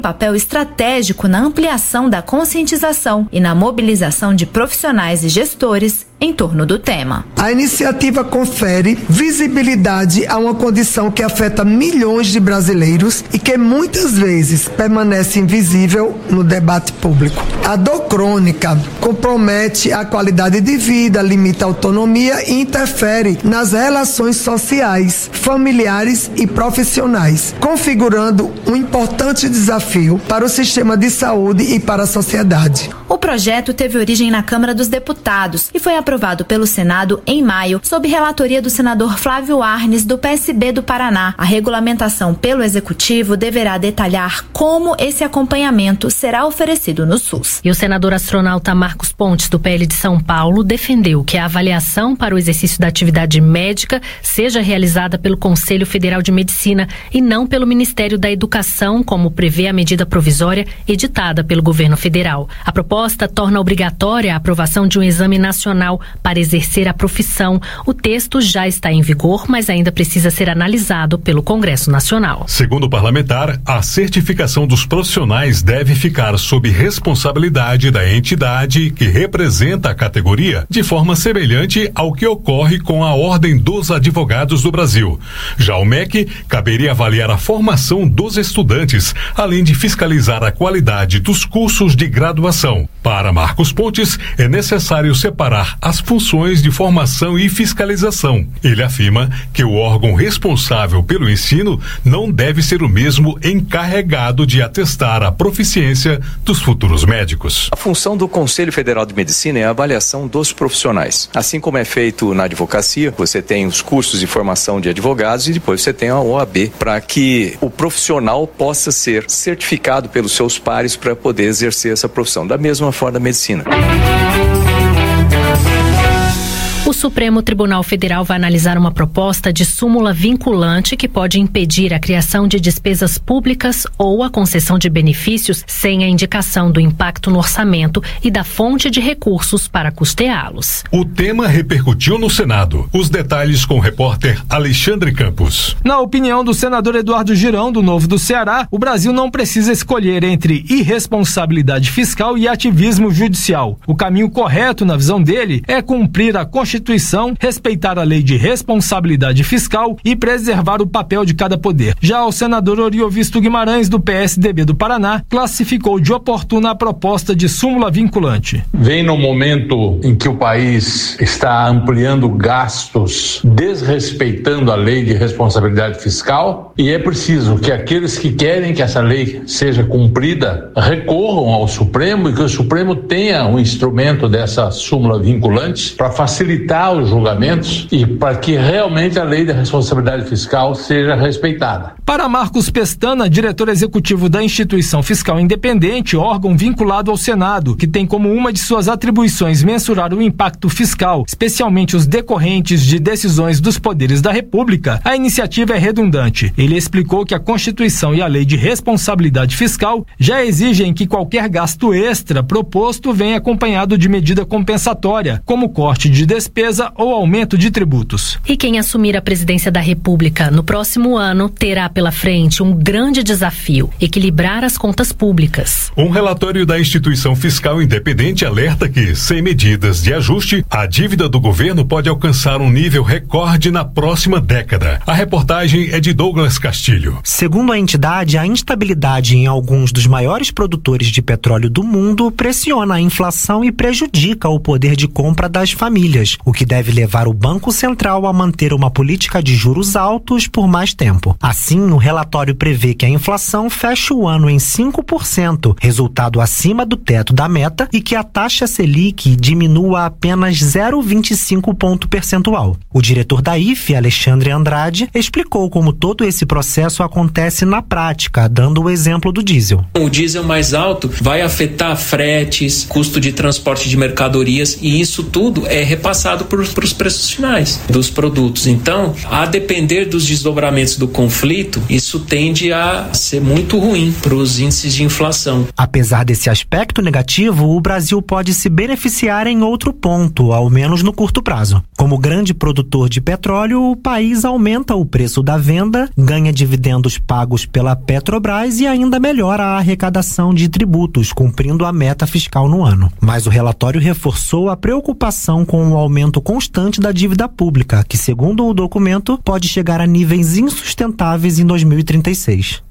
papel estratégico na ampliação da conscientização e na mobilização de profissionais e gestores em torno do tema. A iniciativa confere visibilidade a uma condição que afeta milhões de brasileiros e que muitas vezes permanece invisível no debate público. A dor crônica compromete a qualidade de vida, limita a autonomia e interfere nas relações sociais, familiares e profissionais, configurando um importante desafio para o sistema de saúde e para a sociedade. O projeto teve origem na Câmara dos Deputados e foi aprovado pelo Senado em maio, sob relatoria do senador Flávio Arnes, do PSB do Paraná. A regulamentação pelo Executivo deverá detalhar como esse acompanhamento será oferecido no SUS. E o senador astronauta Marcos Pontes, do PL de São Paulo, defendeu que a avaliação para o exercício da atividade médica seja realizada pelo Conselho Federal de Medicina e não pelo Ministério da Educação, como prevê a medida provisória editada pelo governo federal. A proposta torna obrigatória a aprovação de um exame nacional para exercer a profissão. O texto já está em vigor, mas ainda precisa ser analisado pelo Congresso Nacional. Segundo o parlamentar, a certificação dos profissionais deve ficar sob responsabilidade da entidade que representa a categoria, de forma semelhante ao que ocorre com a Ordem dos Advogados do Brasil. Já o MEC caberia avaliar a formação dos estudantes, além de fiscalizar a qualidade dos cursos de graduação. Para Marcos Pontes, é necessário separar as funções de formação e fiscalização. Ele afirma que o órgão responsável pelo ensino não deve ser o mesmo encarregado de atestar a proficiência dos futuros médicos. A função do Conselho Federal de Medicina é a avaliação dos profissionais. Assim como é feito na advocacia, você tem os cursos de formação de advogados e depois você tem a OAB, para que o profissional possa ser certificado pelos seus pares para poder exercer essa profissão. Da mesma forma da medicina. O Supremo Tribunal Federal vai analisar uma proposta de súmula vinculante que pode impedir a criação de despesas públicas ou a concessão de benefícios sem a indicação do impacto no orçamento e da fonte de recursos para custeá-los. O tema repercutiu no Senado. Os detalhes com o repórter Alexandre Campos. Na opinião do senador Eduardo Girão, do Novo do Ceará, o Brasil não precisa escolher entre irresponsabilidade fiscal e ativismo judicial. O caminho correto, na visão dele, é cumprir a Constituição, respeitar a lei de responsabilidade fiscal e preservar o papel de cada poder. Já o senador Oriovisto Guimarães, do PSDB do Paraná, classificou de oportuna a proposta de súmula vinculante. Vem no momento em que o país está ampliando gastos, desrespeitando a lei de responsabilidade fiscal, e é preciso que aqueles que querem que essa lei seja cumprida recorram ao Supremo e que o Supremo tenha um instrumento dessa súmula vinculante para facilitar os julgamentos e para que realmente a lei da responsabilidade fiscal seja respeitada. Para Marcos Pestana, diretor executivo da Instituição Fiscal Independente, órgão vinculado ao Senado, que tem como uma de suas atribuições mensurar o impacto fiscal, especialmente os decorrentes de decisões dos poderes da República, a iniciativa é redundante. Ele explicou que a Constituição e a Lei de Responsabilidade Fiscal já exigem que qualquer gasto extra proposto venha acompanhado de medida compensatória, como corte de despesa ou aumento de tributos. E quem assumir a presidência da República no próximo ano terá pela frente um grande desafio: equilibrar as contas públicas. Um relatório da Instituição Fiscal Independente alerta que, sem medidas de ajuste, a dívida do governo pode alcançar um nível recorde na próxima década. A reportagem é de Douglas Castilho. Segundo a entidade, a instabilidade em alguns dos maiores produtores de petróleo do mundo pressiona a inflação e prejudica o poder de compra das famílias, o que deve levar o Banco Central a manter uma política de juros altos por mais tempo. Assim, o relatório prevê que a inflação feche o ano em 5%, resultado acima do teto da meta, e que a taxa Selic diminua apenas 0,25 ponto percentual. O diretor da IFE, Alexandre Andrade, explicou como todo esse processo acontece na prática, dando o exemplo do diesel. O diesel mais alto vai afetar fretes, custo de transporte de mercadorias, e isso tudo é repassado repassado para os preços finais dos produtos. Então, a depender dos desdobramentos do conflito, isso tende a ser muito ruim para os índices de inflação. Apesar desse aspecto negativo, o Brasil pode se beneficiar em outro ponto, ao menos no curto prazo. Como grande produtor de petróleo, o país aumenta o preço da venda, ganha dividendos pagos pela Petrobras e ainda melhora a arrecadação de tributos, cumprindo a meta fiscal no ano. Mas o relatório reforçou a preocupação com o aumento constante da dívida pública, que, segundo o documento, pode chegar a níveis insustentáveis em 2036.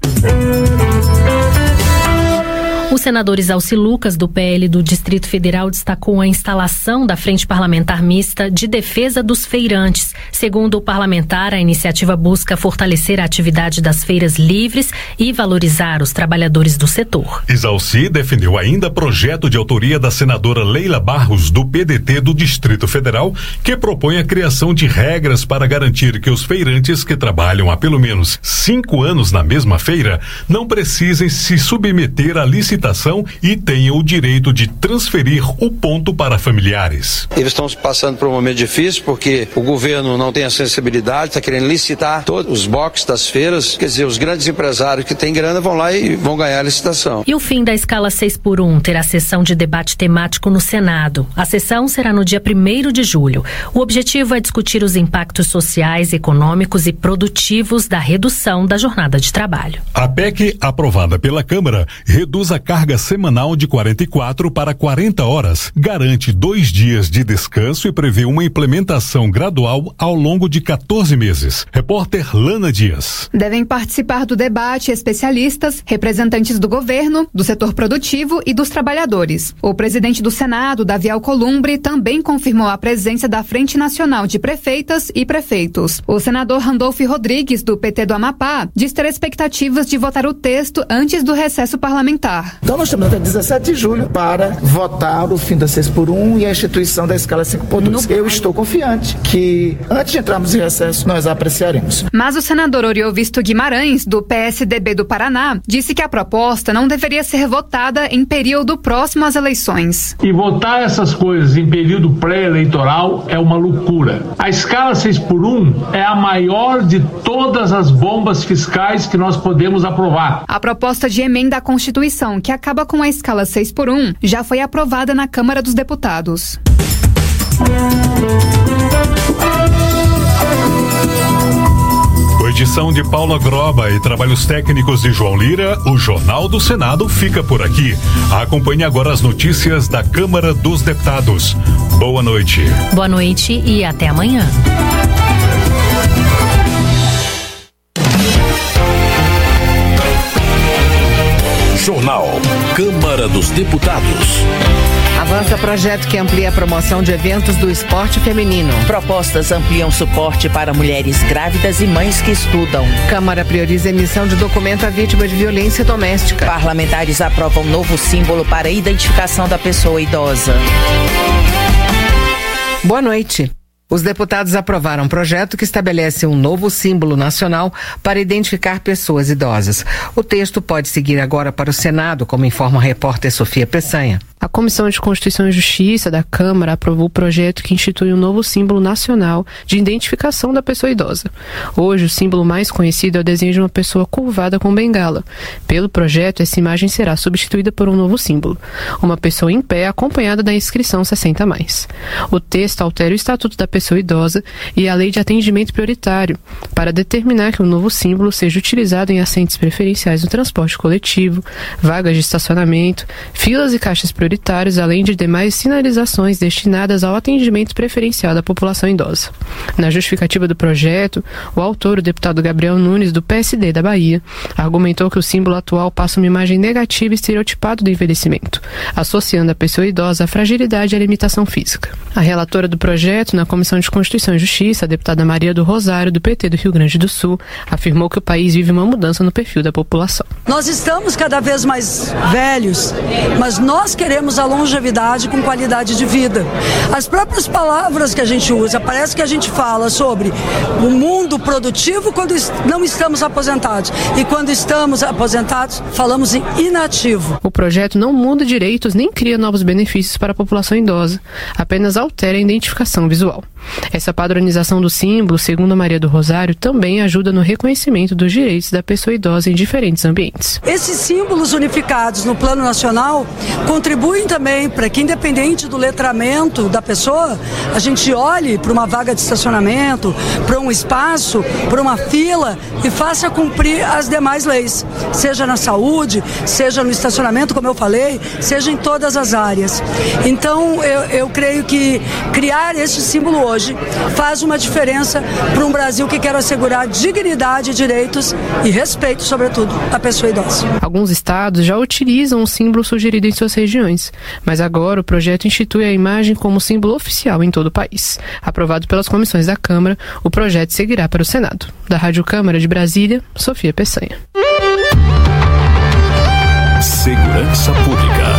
O senador Isalci Lucas, do PL do Distrito Federal, destacou a instalação da Frente Parlamentar Mista de Defesa dos Feirantes. Segundo o parlamentar, a iniciativa busca fortalecer a atividade das feiras livres e valorizar os trabalhadores do setor. Isalci defendeu ainda projeto de autoria da senadora Leila Barros, do PDT do Distrito Federal, que propõe a criação de regras para garantir que os feirantes que trabalham há pelo menos 5 anos na mesma feira não precisem se submeter à licitação e tenham o direito de transferir o ponto para familiares. Eles estão passando por um momento difícil porque o governo não tem a sensibilidade, está querendo licitar todos os boxes das feiras, quer dizer, os grandes empresários que têm grana vão lá e vão ganhar a licitação. E o fim da escala 6x1 terá sessão de debate temático no Senado. A sessão será no dia 1º de julho. O objetivo é discutir os impactos sociais, econômicos e produtivos da redução da jornada de trabalho. A PEC, aprovada pela Câmara, reduz a carga semanal de 44 para 40 horas, garante 2 dias de descanso e prevê uma implementação gradual ao longo de 14 meses. Repórter Lana Dias. Devem participar do debate especialistas, representantes do governo, do setor produtivo e dos trabalhadores. O presidente do Senado, Davi Alcolumbre, também confirmou a presença da Frente Nacional de Prefeitas e Prefeitos. O senador Randolfo Rodrigues, do PT do Amapá, diz ter expectativas de votar o texto antes do recesso parlamentar. Então nós temos até 17 de julho para votar o fim da 6x1 e a instituição da escala 5x2. Eu estou confiante que antes de entrarmos em recesso nós a apreciaremos. Mas o senador Oriovisto Guimarães, do PSDB do Paraná, disse que a proposta não deveria ser votada em período próximo às eleições. E votar essas coisas em período pré-eleitoral é uma loucura. A escala 6x1 é a maior de todas as bombas fiscais que nós podemos aprovar. A proposta de emenda à Constituição, que acaba com a escala 6x1, já foi aprovada na Câmara dos Deputados. Com edição de Paula Groba e trabalhos técnicos de João Lira, o Jornal do Senado fica por aqui. Acompanhe agora as notícias da Câmara dos Deputados. Boa noite. Boa noite e até amanhã. Jornal Câmara dos Deputados. Avança projeto que amplia a promoção de eventos do esporte feminino. Propostas ampliam suporte para mulheres grávidas e mães que estudam. Câmara prioriza a emissão de documento à vítima de violência doméstica. Parlamentares aprovam novo símbolo para a identificação da pessoa idosa. Boa noite. Os deputados aprovaram um projeto que estabelece um novo símbolo nacional para identificar pessoas idosas. O texto pode seguir agora para o Senado, como informa a repórter Sofia Peçanha. A Comissão de Constituição e Justiça da Câmara aprovou o projeto que institui um novo símbolo nacional de identificação da pessoa idosa. Hoje, o símbolo mais conhecido é o desenho de uma pessoa curvada com bengala. Pelo projeto, essa imagem será substituída por um novo símbolo, uma pessoa em pé acompanhada da inscrição 60+. O texto altera o Estatuto da Pessoa Idosa e a Lei de Atendimento Prioritário para determinar que o novo símbolo seja utilizado em assentos preferenciais no transporte coletivo, vagas de estacionamento, filas e caixas prioritários, além de demais sinalizações destinadas ao atendimento preferencial da população idosa. Na justificativa do projeto, o autor, o deputado Gabriel Nunes, do PSD da Bahia, argumentou que o símbolo atual passa uma imagem negativa e estereotipada do envelhecimento, associando a pessoa idosa à fragilidade e à limitação física. A relatora do projeto, na Comissão de Constituição e Justiça, a deputada Maria do Rosário, do PT do Rio Grande do Sul, afirmou que o país vive uma mudança no perfil da população. Nós estamos cada vez mais velhos, mas nós queremos termos a longevidade com qualidade de vida. As próprias palavras que a gente usa, parece que a gente fala sobre o mundo produtivo quando não estamos aposentados. E quando estamos aposentados, falamos em inativo. O projeto não muda direitos nem cria novos benefícios para a população idosa, apenas altera a identificação visual. Essa padronização do símbolo, segundo a Maria do Rosário, também ajuda no reconhecimento dos direitos da pessoa idosa em diferentes ambientes. Esses símbolos unificados no plano nacional contribuem também para que, independente do letramento da pessoa, a gente olhe para uma vaga de estacionamento, para um espaço, para uma fila e faça cumprir as demais leis, seja na saúde, seja no estacionamento, como eu falei, seja em todas as áreas. Então, eu creio que criar este símbolo hoje faz uma diferença para um Brasil que quer assegurar dignidade, direitos e respeito, sobretudo, à pessoa idosa. Alguns estados já utilizam o símbolo sugerido em suas regiões, mas agora o projeto institui a imagem como símbolo oficial em todo o país. Aprovado pelas comissões da Câmara, o projeto seguirá para o Senado. Da Rádio Câmara de Brasília, Sofia Peçanha. Segurança Pública.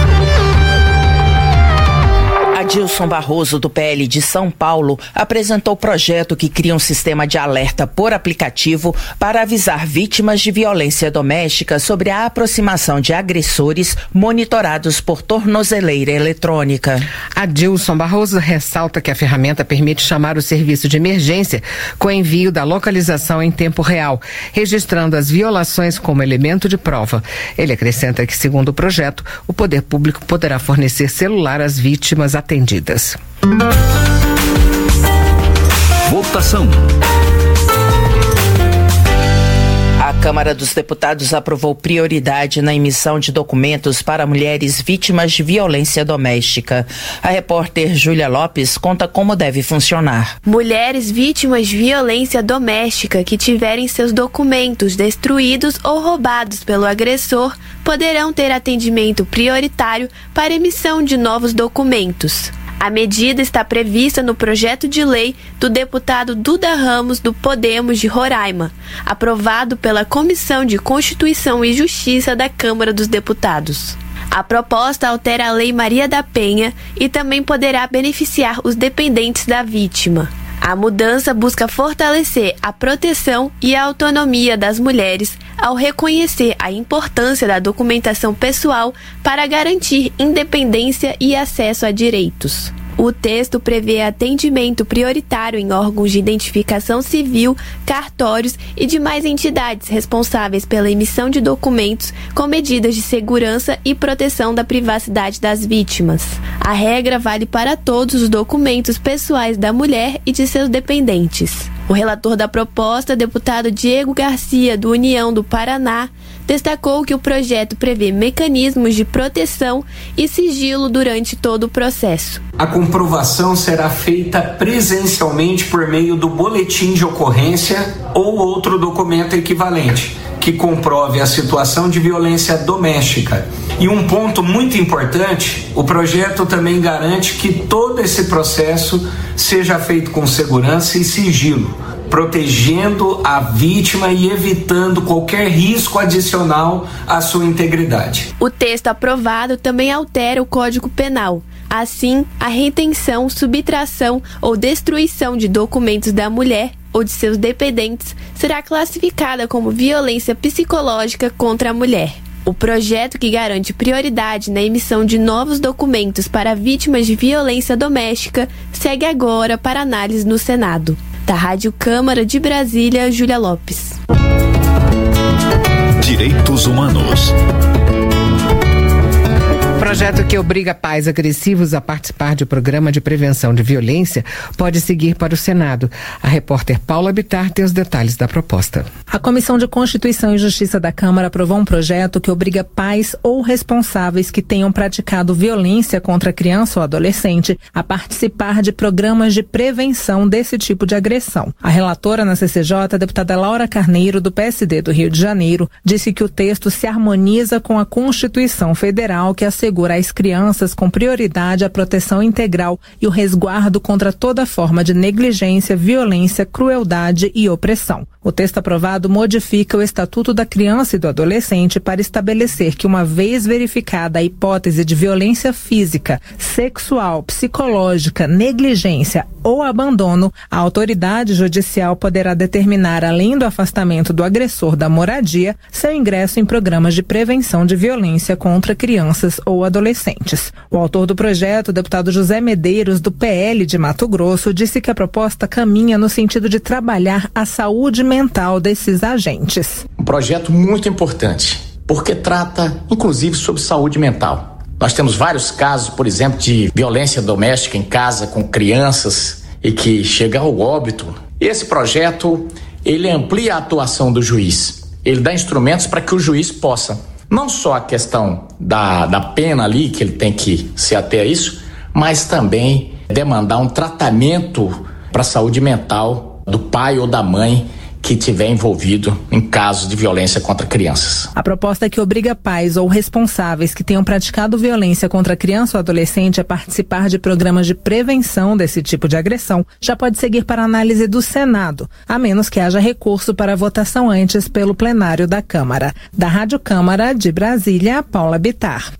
Adilson Barroso, do PL de São Paulo, apresentou o projeto que cria um sistema de alerta por aplicativo para avisar vítimas de violência doméstica sobre a aproximação de agressores monitorados por tornozeleira eletrônica. Adilson Barroso ressalta que a ferramenta permite chamar o serviço de emergência com envio da localização em tempo real, registrando as violações como elemento de prova. Ele acrescenta que, segundo o projeto, o poder público poderá fornecer celular às vítimas atendidas. Votação. A Câmara dos Deputados aprovou prioridade na emissão de documentos para mulheres vítimas de violência doméstica. A repórter Júlia Lopes conta como deve funcionar. Mulheres vítimas de violência doméstica que tiverem seus documentos destruídos ou roubados pelo agressor poderão ter atendimento prioritário para emissão de novos documentos. A medida está prevista no projeto de lei do deputado Duda Ramos, do Podemos de Roraima, aprovado pela Comissão de Constituição e Justiça da Câmara dos Deputados. A proposta altera a Lei Maria da Penha e também poderá beneficiar os dependentes da vítima. A mudança busca fortalecer a proteção e a autonomia das mulheres ao reconhecer a importância da documentação pessoal para garantir independência e acesso a direitos. O texto prevê atendimento prioritário em órgãos de identificação civil, cartórios e demais entidades responsáveis pela emissão de documentos com medidas de segurança e proteção da privacidade das vítimas. A regra vale para todos os documentos pessoais da mulher e de seus dependentes. O relator da proposta, deputado Diego Garcia, do União do Paraná, destacou que o projeto prevê mecanismos de proteção e sigilo durante todo o processo. A comprovação será feita presencialmente por meio do boletim de ocorrência ou outro documento equivalente que comprove a situação de violência doméstica. E um ponto muito importante, o projeto também garante que todo esse processo seja feito com segurança e sigilo, protegendo a vítima e evitando qualquer risco adicional à sua integridade. O texto aprovado também altera o Código Penal. Assim, a retenção, subtração ou destruição de documentos da mulher ou de seus dependentes será classificada como violência psicológica contra a mulher. O projeto, que garante prioridade na emissão de novos documentos para vítimas de violência doméstica, segue agora para análise no Senado. Da Rádio Câmara de Brasília, Júlia Lopes. Direitos Humanos. O projeto que obriga pais agressivos a participar de programa de prevenção de violência pode seguir para o Senado. A repórter Paula Bittar tem os detalhes da proposta. A Comissão de Constituição e Justiça da Câmara aprovou um projeto que obriga pais ou responsáveis que tenham praticado violência contra criança ou adolescente a participar de programas de prevenção desse tipo de agressão. A relatora na CCJ, a deputada Laura Carneiro, do PSD do Rio de Janeiro, disse que o texto se harmoniza com a Constituição Federal, que assegura a inscrição crianças com prioridade à proteção integral e o resguardo contra toda forma de negligência, violência, crueldade e opressão. O texto aprovado modifica o Estatuto da Criança e do Adolescente para estabelecer que, uma vez verificada a hipótese de violência física, sexual, psicológica, negligência ou abandono, a autoridade judicial poderá determinar, além do afastamento do agressor da moradia, seu ingresso em programas de prevenção de violência contra crianças ou adolescentes. O autor do projeto, o deputado José Medeiros, do PL de Mato Grosso, disse que a proposta caminha no sentido de trabalhar a saúde mental desses agentes. Um projeto muito importante, porque trata, inclusive, sobre saúde mental. Nós temos vários casos, por exemplo, de violência doméstica em casa com crianças e que chega ao óbito. Esse projeto, ele amplia a atuação do juiz. Ele dá instrumentos para que o juiz possa, não só a questão da pena ali, que ele tem que se ater a isso, mas também demandar um tratamento para a saúde mental do pai ou da mãe que estiver envolvido em casos de violência contra crianças. A proposta que obriga pais ou responsáveis que tenham praticado violência contra criança ou adolescente a participar de programas de prevenção desse tipo de agressão já pode seguir para análise do Senado, a menos que haja recurso para votação antes pelo plenário da Câmara. Da Rádio Câmara de Brasília, Paula Bittar.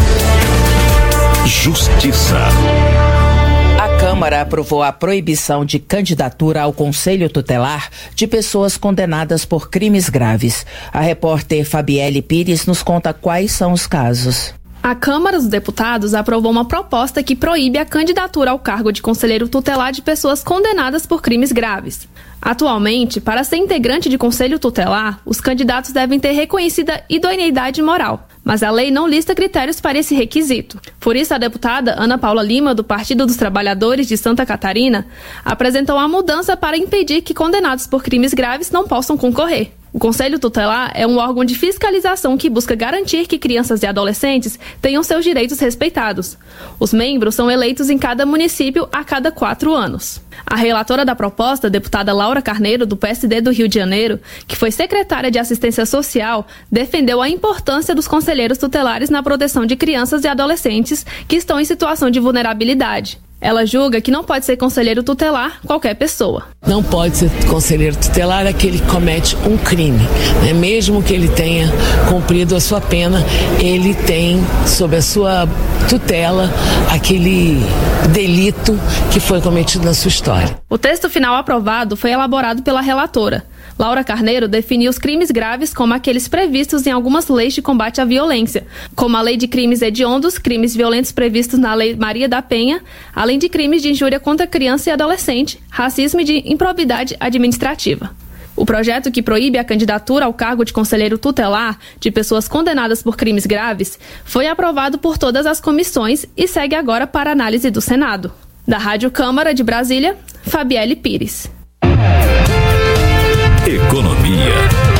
Justiça. A Câmara aprovou a proibição de candidatura ao Conselho Tutelar de pessoas condenadas por crimes graves. A repórter Fabielle Pires nos conta quais são os casos. A Câmara dos Deputados aprovou uma proposta que proíbe a candidatura ao cargo de conselheiro tutelar de pessoas condenadas por crimes graves. Atualmente, para ser integrante de conselho tutelar, os candidatos devem ter reconhecida idoneidade moral, mas a lei não lista critérios para esse requisito. Por isso, a deputada Ana Paula Lima, do Partido dos Trabalhadores de Santa Catarina, apresentou a mudança para impedir que condenados por crimes graves não possam concorrer. O Conselho Tutelar é um órgão de fiscalização que busca garantir que crianças e adolescentes tenham seus direitos respeitados. Os membros são eleitos em cada município a cada 4 anos. A relatora da proposta, a deputada Laura Carneiro, do PSD do Rio de Janeiro, que foi secretária de Assistência Social, defendeu a importância dos conselheiros tutelares na proteção de crianças e adolescentes que estão em situação de vulnerabilidade. Ela julga que não pode ser conselheiro tutelar qualquer pessoa. Não pode ser conselheiro tutelar aquele que comete um crime, né? Mesmo que ele tenha cumprido a sua pena, ele tem sob a sua tutela aquele delito que foi cometido na sua história. O texto final aprovado foi elaborado pela relatora. Laura Carneiro definiu os crimes graves como aqueles previstos em algumas leis de combate à violência, como a Lei de Crimes Hediondos, crimes violentos previstos na Lei Maria da Penha, além de crimes de injúria contra criança e adolescente, racismo e de improbidade administrativa. O projeto que proíbe a candidatura ao cargo de conselheiro tutelar de pessoas condenadas por crimes graves foi aprovado por todas as comissões e segue agora para análise do Senado. Da Rádio Câmara de Brasília, Fabielle Pires. Economia.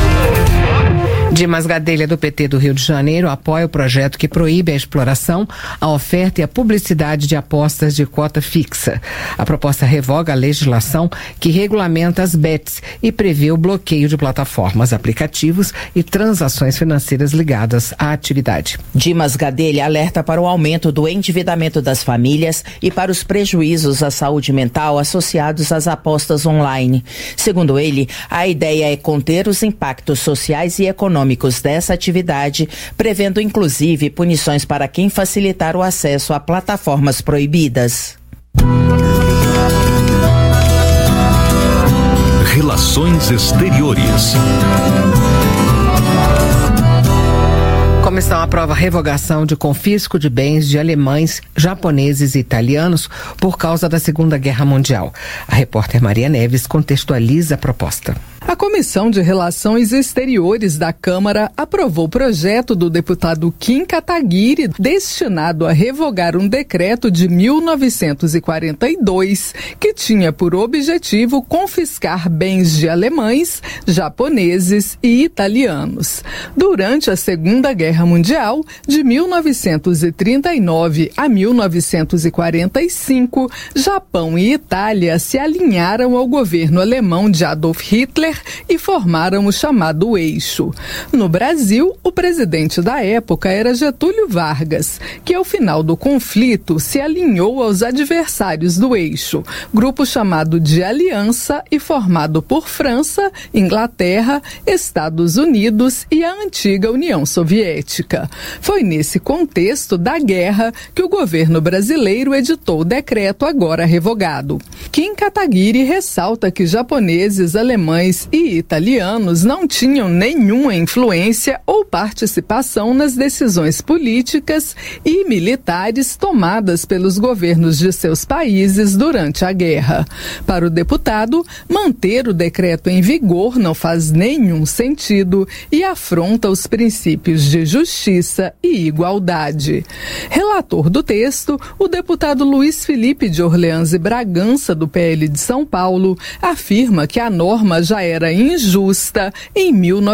Dimas Gadelha, do PT do Rio de Janeiro, apoia o projeto que proíbe a exploração, a oferta e a publicidade de apostas de cota fixa. A proposta revoga a legislação que regulamenta as bets e prevê o bloqueio de plataformas, aplicativos e transações financeiras ligadas à atividade. Dimas Gadelha alerta para o aumento do endividamento das famílias e para os prejuízos à saúde mental associados às apostas online. Segundo ele, a ideia é conter os impactos sociais e econômicos dessa atividade, prevendo inclusive punições para quem facilitar o acesso a plataformas proibidas. Relações Exteriores. Comissão aprova a revogação de confisco de bens de alemães, japoneses e italianos por causa da Segunda Guerra Mundial. A repórter Maria Neves contextualiza a proposta. A Comissão de Relações Exteriores da Câmara aprovou o projeto do deputado Kim Kataguiri, destinado a revogar um decreto de 1942 que tinha por objetivo confiscar bens de alemães, japoneses e italianos. Durante a Segunda Guerra Mundial, de 1939 a 1945, Japão e Itália se alinharam ao governo alemão de Adolf Hitler e formaram o chamado Eixo. No Brasil, o presidente da época era Getúlio Vargas, que ao final do conflito se alinhou aos adversários do Eixo, grupo chamado de Aliança e formado por França, Inglaterra, Estados Unidos e a antiga União Soviética. Foi nesse contexto da guerra que o governo brasileiro editou o decreto agora revogado. Kim Kataguiri ressalta que japoneses, alemães e italianos não tinham nenhuma influência ou participação nas decisões políticas e militares tomadas pelos governos de seus países durante a guerra. Para o deputado, manter o decreto em vigor não faz nenhum sentido e afronta os princípios de justiça e igualdade. Relator do texto, o deputado Luiz Felipe de Orleans e Bragança, do PL de São Paulo, afirma que a norma já era injusta em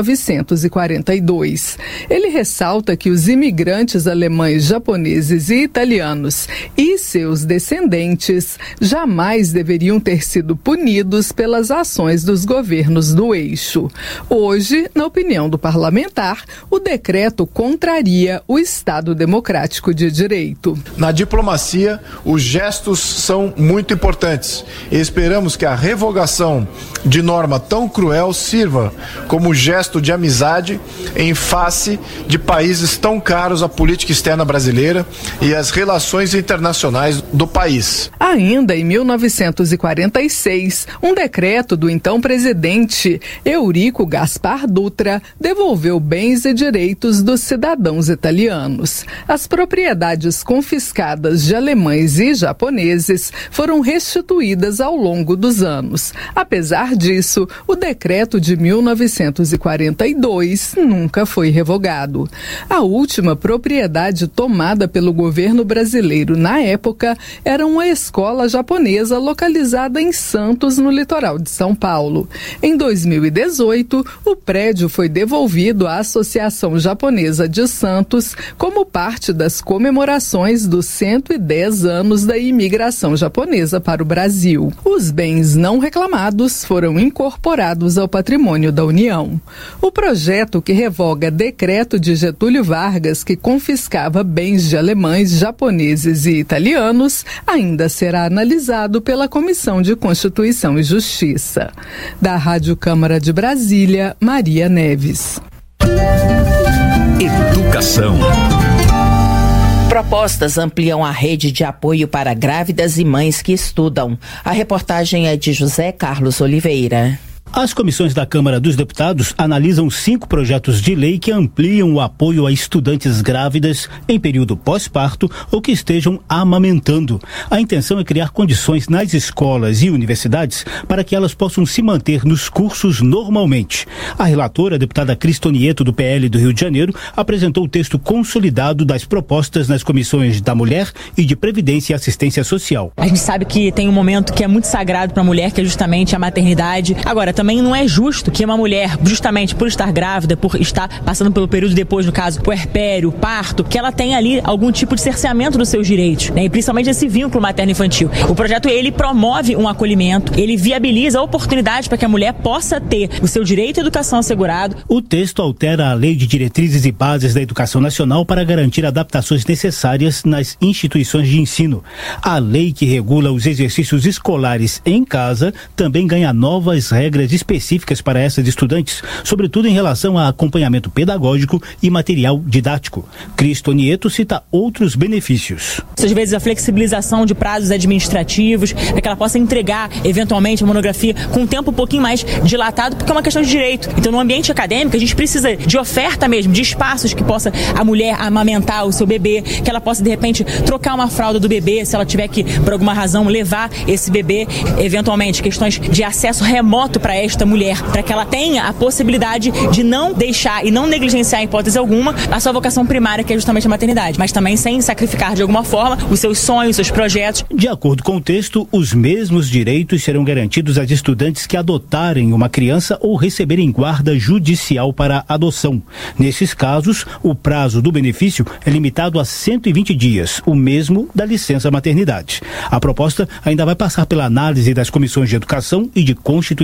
1942. Ele ressalta que os imigrantes alemães, japoneses e italianos e seus descendentes jamais deveriam ter sido punidos pelas ações dos governos do Eixo. Hoje, na opinião do parlamentar, o decreto contraria o Estado Democrático de Direito. Na diplomacia, os gestos são muito importantes e esperamos que a revogação de norma tão cruel sirva como gesto de amizade em face de países tão caros à política externa brasileira e às relações internacionais do país. Ainda em 1946, um decreto do então presidente Eurico Gaspar Dutra devolveu bens e direitos dos cidadãos italianos. As propriedades confiscadas de alemães e japoneses foram restituídas ao longo dos anos. Apesar disso, o decreto de 1942 nunca foi revogado. A última propriedade tomada pelo governo brasileiro na época era uma escola japonesa localizada em Santos, no litoral de São Paulo. Em 2018, o prédio foi devolvido à Associação Japonesa de Santos como parte das comemorações dos 110 anos da imigração japonesa para o Brasil. Os bens não reclamados foram incorporados ao patrimônio da União. O projeto que revoga decreto de Getúlio Vargas, que confiscava bens de alemães, japoneses e italianos, ainda será analisado pela Comissão de Constituição e Justiça. Da Rádio Câmara de Brasília, Maria Neves. Educação. Propostas ampliam a rede de apoio para grávidas e mães que estudam. A reportagem é de José Carlos Oliveira. As comissões da Câmara dos Deputados analisam 5 projetos de lei que ampliam o apoio a estudantes grávidas em período pós-parto ou que estejam amamentando. A intenção é criar condições nas escolas e universidades para que elas possam se manter nos cursos normalmente. A relatora, a deputada Cristonieto, do PL do Rio de Janeiro, apresentou o texto consolidado das propostas nas comissões da Mulher e de Previdência e Assistência Social. A gente sabe que tem um momento que é muito sagrado para a mulher, que é justamente a maternidade. Agora, também não é justo que uma mulher, justamente por estar grávida, por estar passando pelo período depois, no caso, puerpério, parto, que ela tenha ali algum tipo de cerceamento dos seus direitos, né? E principalmente esse vínculo materno-infantil. O projeto, ele promove um acolhimento, ele viabiliza a oportunidade para que a mulher possa ter o seu direito à educação assegurado. O texto altera a Lei de Diretrizes e Bases da Educação Nacional para garantir adaptações necessárias nas instituições de ensino. A lei que regula os exercícios escolares em casa também ganha novas regras específicas para essas estudantes, sobretudo em relação a acompanhamento pedagógico e material didático. Cristonieto cita outros benefícios. Às vezes a flexibilização de prazos administrativos, para que ela possa entregar eventualmente a monografia com um tempo um pouquinho mais dilatado, porque é uma questão de direito. Então, no ambiente acadêmico, a gente precisa de oferta mesmo, de espaços que possa a mulher amamentar o seu bebê, que ela possa de repente trocar uma fralda do bebê, se ela tiver que, por alguma razão, levar esse bebê, eventualmente questões de acesso remoto para esta mulher, para que ela tenha a possibilidade de não deixar e não negligenciar em hipótese alguma a sua vocação primária, que é justamente a maternidade, mas também sem sacrificar de alguma forma os seus sonhos, os seus projetos. De acordo com o texto, os mesmos direitos serão garantidos às estudantes que adotarem uma criança ou receberem guarda judicial para adoção. Nesses casos, o prazo do benefício é limitado a 120 dias, o mesmo da licença maternidade. A proposta ainda vai passar pela análise das comissões de Educação e de Constituição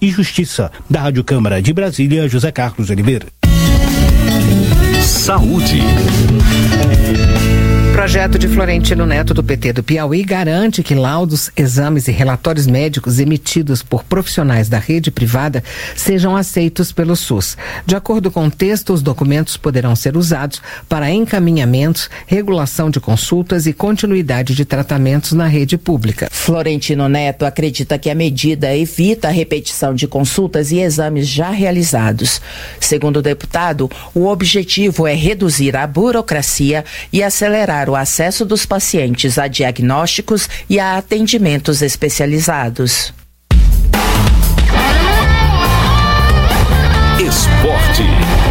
e Justiça. Da Rádio Câmara de Brasília, José Carlos Oliveira. Saúde. O projeto de Florentino Neto do PT do Piauí garante que laudos, exames e relatórios médicos emitidos por profissionais da rede privada sejam aceitos pelo SUS. De acordo com o texto, os documentos poderão ser usados para encaminhamentos, regulação de consultas e continuidade de tratamentos na rede pública. Florentino Neto acredita que a medida evita a repetição de consultas e exames já realizados. Segundo o deputado, o objetivo é reduzir a burocracia e acelerar o acesso dos pacientes a diagnósticos e a atendimentos especializados. Esporte.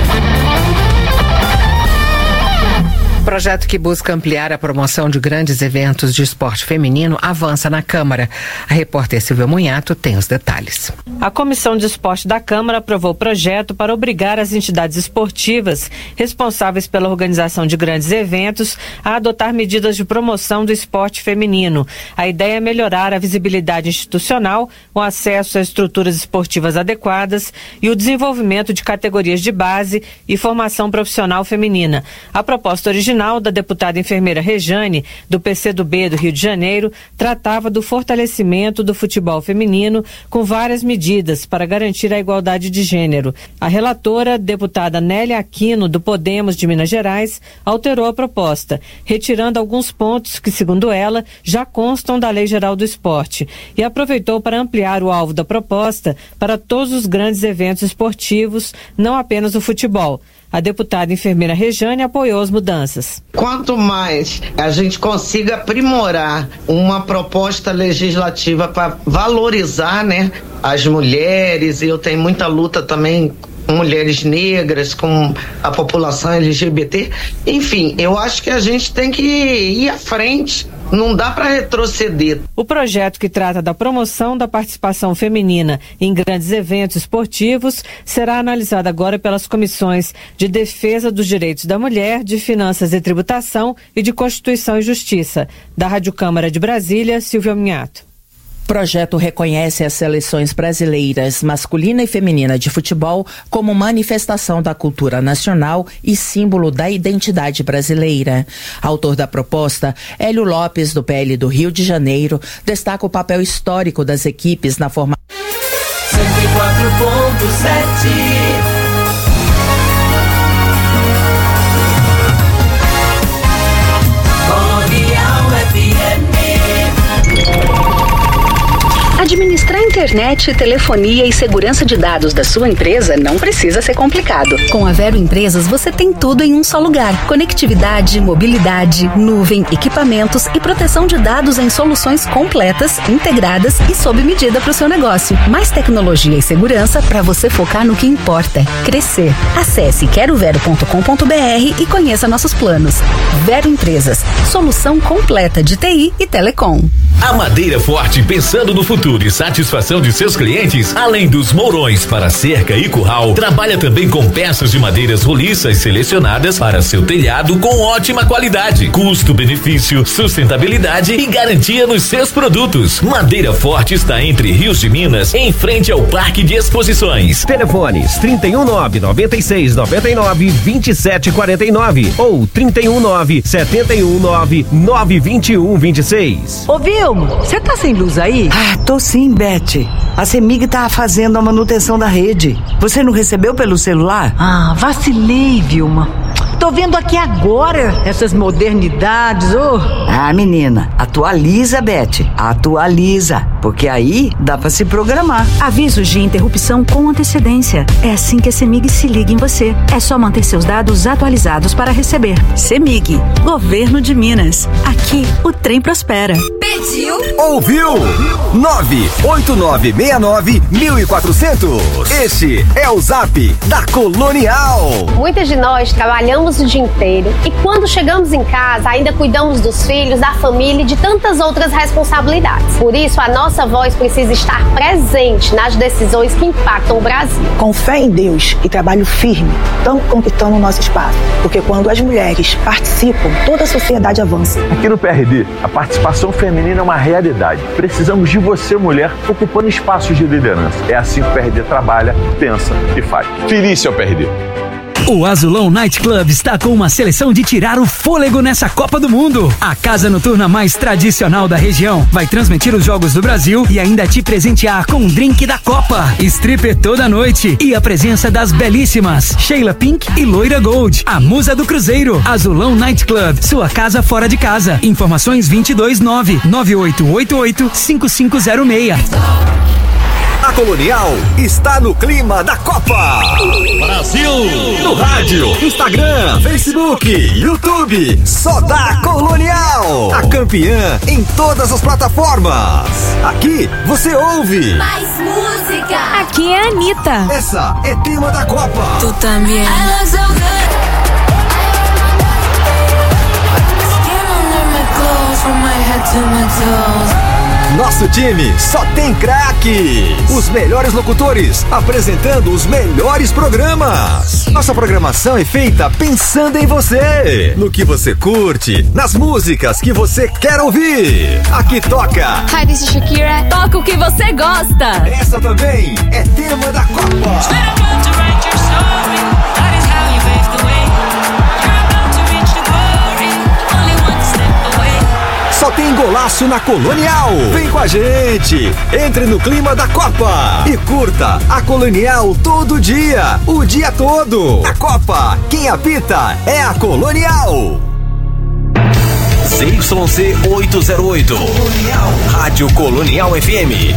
O projeto que busca ampliar a promoção de grandes eventos de esporte feminino avança na Câmara. A repórter Silvia Munhato tem os detalhes. A Comissão de Esporte da Câmara aprovou o projeto para obrigar as entidades esportivas responsáveis pela organização de grandes eventos a adotar medidas de promoção do esporte feminino. A ideia é melhorar a visibilidade institucional, o acesso a estruturas esportivas adequadas e o desenvolvimento de categorias de base e formação profissional feminina. A proposta original da deputada enfermeira Rejane, do PCdoB do Rio de Janeiro, tratava do fortalecimento do futebol feminino com várias medidas para garantir a igualdade de gênero. A relatora, deputada Nélia Aquino, do Podemos de Minas Gerais, alterou a proposta, retirando alguns pontos que, segundo ela, já constam da Lei Geral do Esporte, e aproveitou para ampliar o alvo da proposta para todos os grandes eventos esportivos, não apenas o futebol. A deputada enfermeira Rejane apoiou as mudanças. Quanto mais a gente consiga aprimorar uma proposta legislativa para valorizar, né, as mulheres, e eu tenho muita luta também com mulheres negras, com a população LGBT, enfim, eu acho que a gente tem que ir à frente. Não dá para retroceder. O projeto que trata da promoção da participação feminina em grandes eventos esportivos será analisado agora pelas comissões de Defesa dos Direitos da Mulher, de Finanças e Tributação e de Constituição e Justiça. Da Rádio Câmara de Brasília, Silvia Minhato. O projeto reconhece as seleções brasileiras masculina e feminina de futebol como manifestação da cultura nacional e símbolo da identidade brasileira. Autor da proposta, Hélio Lopes, do PL do Rio de Janeiro, destaca o papel histórico das equipes na formação. 104.7 Administrar internet, telefonia e segurança de dados da sua empresa não precisa ser complicado. Com a Vero Empresas, você tem tudo em um só lugar. Conectividade, mobilidade, nuvem, equipamentos e proteção de dados em soluções completas, integradas e sob medida para o seu negócio. Mais tecnologia e segurança para você focar no que importa: crescer. Acesse querovero.com.br e conheça nossos planos. Vero Empresas, solução completa de TI e telecom. A Madeira Forte, pensando no futuro e satisfação de seus clientes, além dos mourões para cerca e curral, trabalha também com peças de madeiras roliças selecionadas para seu telhado com ótima qualidade, custo-benefício, sustentabilidade e garantia nos seus produtos. Madeira Forte está entre Rios de Minas, em frente ao Parque de Exposições. Telefones 319-9699-2749 ou 319-719-92126. Ouviu? Você tá sem luz aí? Ah, tô sim, Beth. A CEMIG tá fazendo a manutenção da rede. Você não recebeu pelo celular? Ah, vacilei, Vilma. Tô vendo aqui agora essas modernidades, Ah, menina, atualiza, Beth. Atualiza, porque aí dá pra se programar. Avisos de interrupção com antecedência. É assim que a CEMIG se liga em você. É só manter seus dados atualizados para receber. CEMIG, Governo de Minas. Aqui o trem prospera. Pediu? Ouviu? 98969-1400. Este é o Zap da Colonial. Muitas de nós trabalhamos trabalhamos o dia inteiro e quando chegamos em casa ainda cuidamos dos filhos, da família e de tantas outras responsabilidades. Por isso, a nossa voz precisa estar presente nas decisões que impactam o Brasil. Com fé em Deus e trabalho firme, estamos conquistando o nosso espaço, porque quando as mulheres participam, toda a sociedade avança. Aqui no PRD, a participação feminina é uma realidade. Precisamos de você, mulher, ocupando espaços de liderança. É assim que o PRD trabalha, pensa e faz. Feliz ao PRD. O Azulão Night Club está com uma seleção de tirar o fôlego nessa Copa do Mundo. A casa noturna mais tradicional da região vai transmitir os jogos do Brasil e ainda te presentear com um drink da Copa, stripper toda noite e a presença das belíssimas Sheila Pink e Loira Gold, a musa do Cruzeiro. Azulão Night Club, sua casa fora de casa. Informações 229-9888-5506. A Colonial está no clima da Copa. Brasil! No rádio, Instagram, Facebook, YouTube. Só dá Colonial. A campeã em todas as plataformas. Aqui você ouve mais música. Aqui é a Anitta. Essa é tema da Copa. Tu também. Nosso time só tem craques. Os melhores locutores apresentando os melhores programas. Nossa programação é feita pensando em você, no que você curte, nas músicas que você quer ouvir. Aqui toca Hi, this is Shakira. Toca o que você gosta. Essa também é tema da Copa. Só tem golaço na Colonial. Vem com a gente. Entre no clima da Copa e curta a Colonial todo dia, o dia todo. A Copa, quem apita é a Colonial. ZYC 808. Colonial. Rádio Colonial FM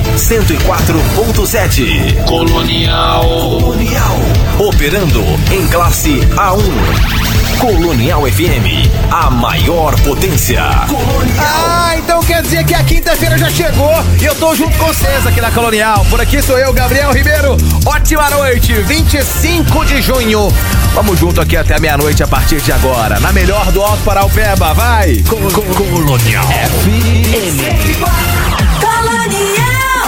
104.7. Colonial. Operando em classe A1. Colonial FM, a maior potência. Ah, então quer dizer que a quinta-feira já chegou e eu tô junto com vocês aqui na Colonial. Por aqui sou eu, Gabriel Ribeiro. Ótima noite, 25 de junho. Vamos junto aqui até a meia-noite a partir de agora. Na melhor do Alto Paraupeba, vai! Colonial FM. Colonial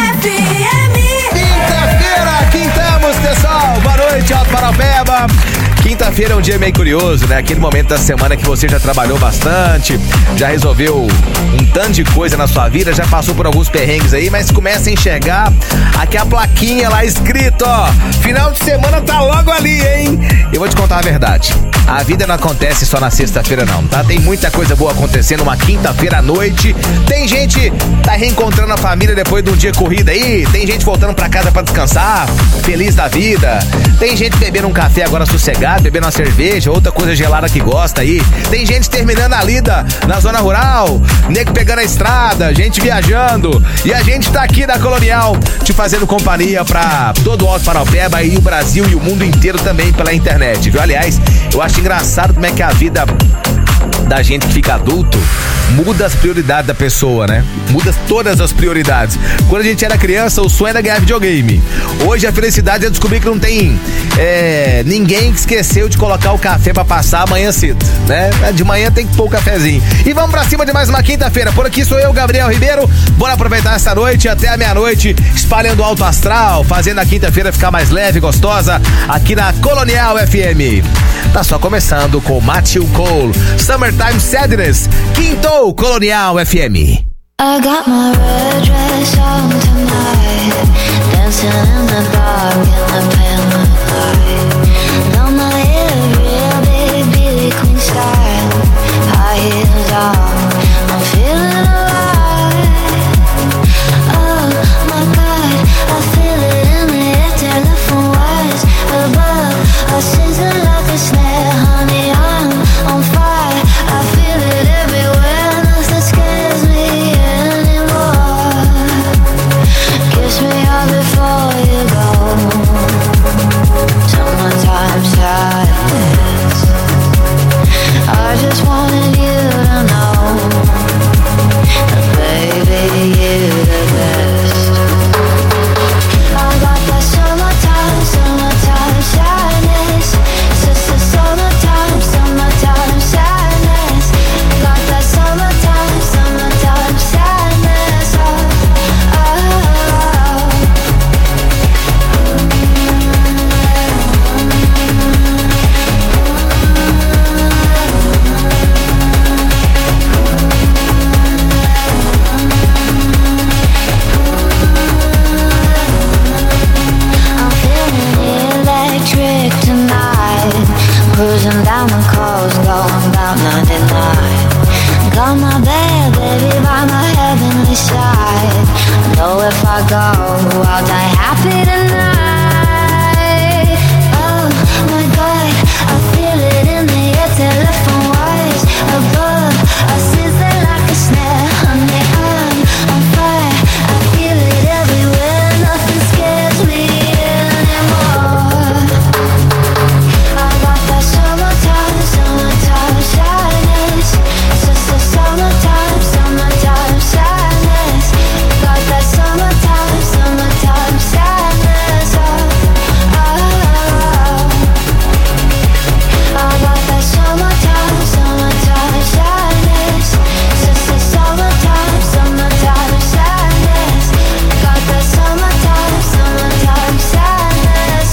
FM. Quinta-feira, quintamos, pessoal. Boa noite, Alto Paraupeba. Quinta-feira é um dia meio curioso, né? Aquele momento da semana que você já trabalhou bastante, já resolveu um tanto de coisa na sua vida, já passou por alguns perrengues aí, mas começa a enxergar aqui a plaquinha lá escrito, ó, final de semana tá logo ali, hein? Eu vou te contar a verdade. A vida não acontece só na sexta-feira não, tá? Tem muita coisa boa acontecendo uma quinta-feira à noite. Tem gente tá reencontrando a família depois de um dia corrido aí, tem gente voltando pra casa pra descansar, feliz da vida. Tem gente bebendo um café agora sossegado, bebendo uma cerveja, outra coisa gelada que gosta aí. Tem gente terminando a lida na zona rural, nego pegando a estrada, gente viajando. E a gente tá aqui da Colonial te fazendo companhia pra todo o Alto Paraupeba e o Brasil e o mundo inteiro também pela internet, viu? Aliás, eu acho engraçado como é que a vida da gente que fica adulto muda as prioridades da pessoa, né? Muda todas as prioridades. Quando a gente era criança, o sonho era ganhar videogame. Hoje a felicidade é descobrir que não tem ninguém que esqueceu de colocar o café pra passar amanhã cedo, né? De manhã tem que pôr o cafezinho. E vamos pra cima de mais uma quinta-feira. Por aqui sou eu, Gabriel Ribeiro. Bora aproveitar essa noite até a meia-noite, espalhando alto astral, fazendo a quinta-feira ficar mais leve e gostosa aqui na Colonial FM. Tá só começando com Matthew Cole, Summertime Sadness, quinto Colonial FM. I got my red dress on tonight, dancing in the dark in the pale moonlight. Done my hair real big, beauty queen style, high heels on, I'm feeling alive. Oh my God, I feel it in the air, telephone wires above, I sizzle like a snare, honey, I'm on fire. I feel it everywhere, nothing scares me anymore. Kiss me up before you go. Summertime sadness, I just wanted you to know that baby, you're the best. I got that summertime sadness. It's just the summertime Got my bed, baby, by my heavenly side. I know if I go, I'll die happy tonight. Oh my God, I feel it in the air, telephone wires above. I sizzle like a snare, honey, I'm on fire. I feel it everywhere, nothing scares me anymore. I got that summertime, summertime sadness. It's just the summertime, summertime sadness. Got that summertime, summertime sadness. Oh, oh. I got that summertime, summertime sadness. It's just the summertime, summertime sadness. Got that summertime, summertime sadness.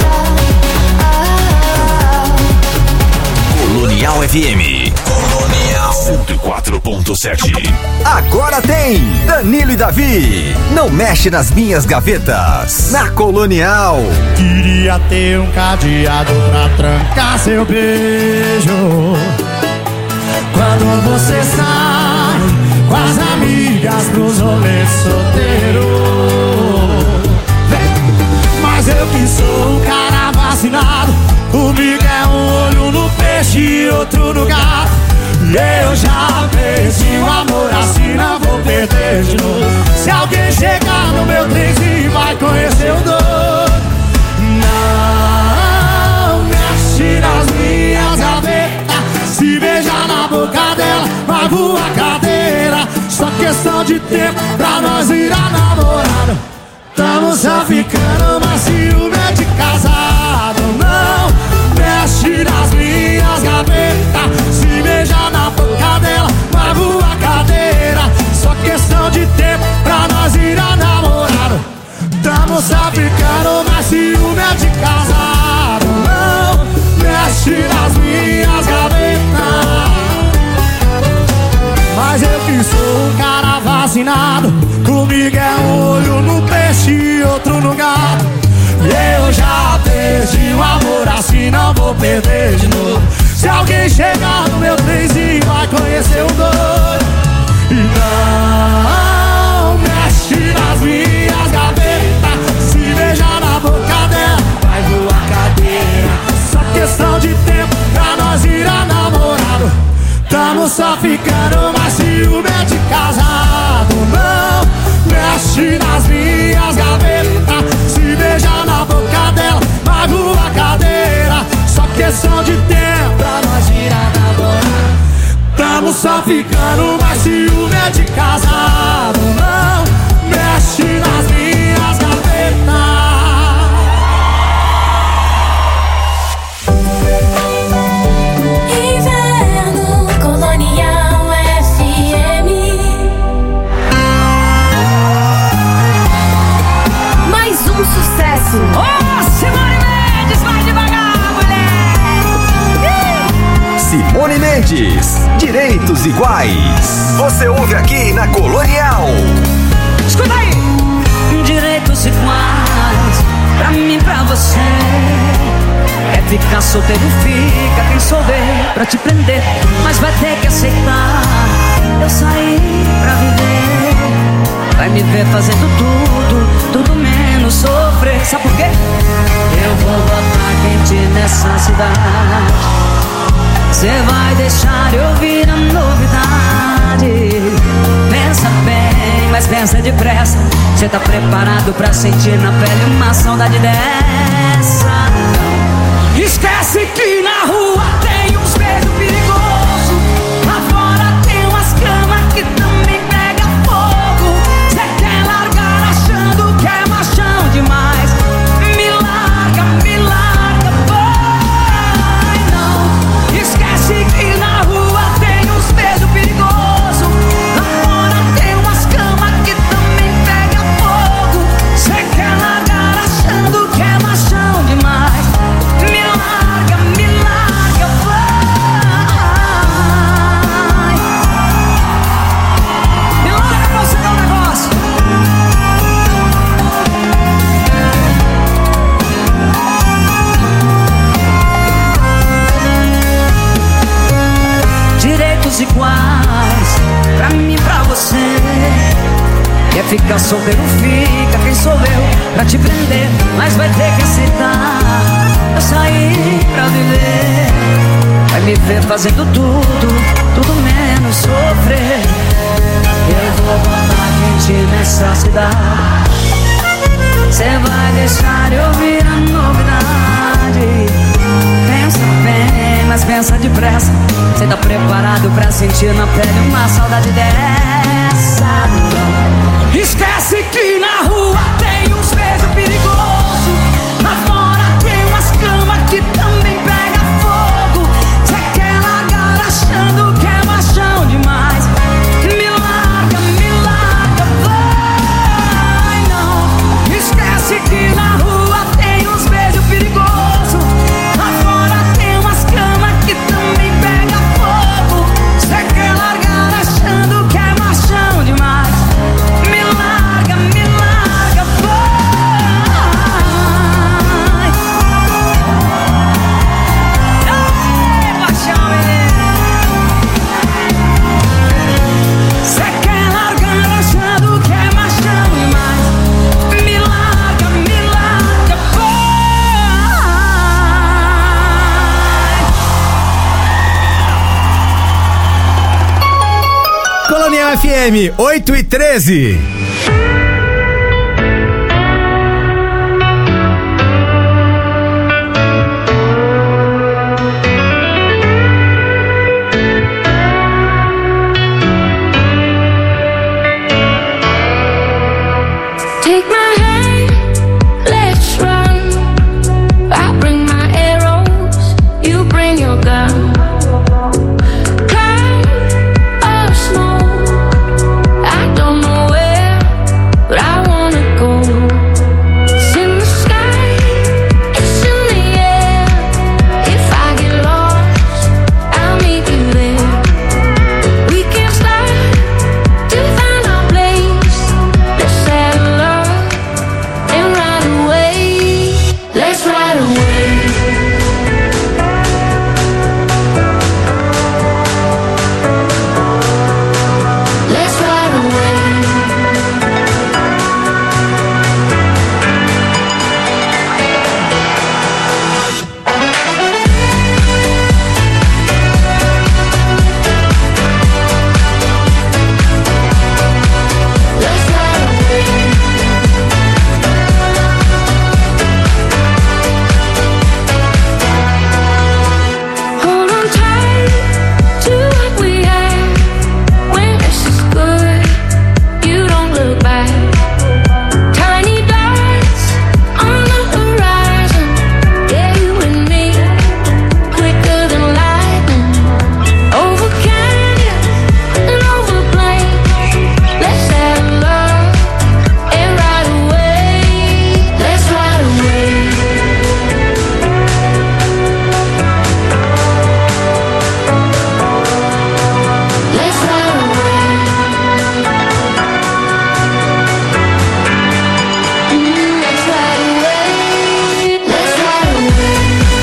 Oh, oh. Colonial FM. Colonial 104.7. Agora tem Danilo e Davi. Não mexe nas minhas gavetas. Na Colonial. Queria ter um cadeado pra trancar seu beijo. Quando você sai com as amigas pros rolês solteiro. Mas eu que sou um cara vacinado. Comigo é um olho no peixe e outro no gato. E eu já perdi o amor assim, não vou perder de novo. Se alguém chegar no meu trenzinho vai conhecer o doido. Não mexe nas minhas gavetas. Se beijar na boca dela vai voar cadeira. Só questão de tempo pra nós virar namorado. Tamo só ficando, mas ciúme é de casado. Não mexe nas minhas gavetas. Se beijar na boca dela vai voar cadeira. Só questão de tempo pra nós virar namorado. Tamo só ficando, mas ciúme é de casado. Não mexe nas minhas gavetas. Mas eu que sou um cara vacinado. Comigo é um olho no peixe e outro no gato. E eu já perdi o amor assim, não vou perder de novo. Se alguém chegar no meu trenzinho vai conhecer o doido. E não mexe nas minhas gavetas. Se beijar na boca dela vai voar cadeira. Só questão de tempo pra nós virar namorado. Tamo só ficando, mas ciúme é de casado. Não mexe nas minhas gavetas. Se beijar na boca dela vai voar cadeira. Só questão de tempo pra nós virar namorado. Tamo só ficando, mas ciúme é de casado. Não mexe nas minhas gavetas. Sucesso! Oh, Simone Mendes, vai devagar, mulher! Simone Mendes, Direitos Iguais. Você ouve aqui na Colonial. Escuta aí! Direitos iguais, pra mim, pra você. Quer ficar solteiro, fica. Quem souber pra te prender, mas vai ter que aceitar. Eu saí pra viver. Vai me ver fazendo tudo menos sofrer. Sabe por quê? Eu vou botar quente nessa cidade. Cê vai deixar eu ouvir a novidade. Pensa bem, mas pensa depressa. Cê tá preparado pra sentir na pele uma saudade dessa? Esquece que na rua tem uns beijos perigosos. Lá fora tem umas camas que também pega fogo. Cê quer largar achando que é machão demais. Me larga, vai não. Esquece que na rua tem uns beijos perigosos. Lá fora tem umas camas que também pega fogo. Cê quer largar achando que é machão demais. Me larga, vai. Me larga pra você dar um negócio. Direitos iguais, pra você. Quer ficar solteiro, fica, quem sou eu pra te prender? Mas vai ter que aceitar, eu saí pra viver. Vai me ver fazendo tudo menos sofrer. Eu vou botar quente nessa cidade. Cê vai deixar eu ouvir a novidade. Pensa bem, mas pensa depressa. Cê tá preparado pra sentir na pele uma saudade dessa? Esquece que na rua tem uns beijos perigosos. Lá fora tem umas camas que também pega fogo. Cê quer largar achando que é machão demais. Me larga, vai não. Esquece que na rua tem uns beijos perigosos. Lá fora tem umas camas que também pega fogo. Cê quer largar achando que é machão demais. Me larga, vai. Ei, paixão, cê quer largar achando que é machão demais. Me larga, vai. Colonial FM 8:13. Take my hand, let's run. I bring my arrows, you bring your gun. Cloud or smoke, I don't know where, but I wanna go. It's in the sky, it's in the air. If I get lost, I'll meet you there. We can start to find our place. Let's settle up and ride away. Let's ride away. Let's ride away. Let's ride away. Hold on tight to what we had. When this is good, you don't look back. Tiny dots on the horizon. Yeah, you and me, quicker than lightning. Over canyons and over plains. Let's settle up and ride away. Let's ride away. Let's ride away. Let's ride away. Let's ride away.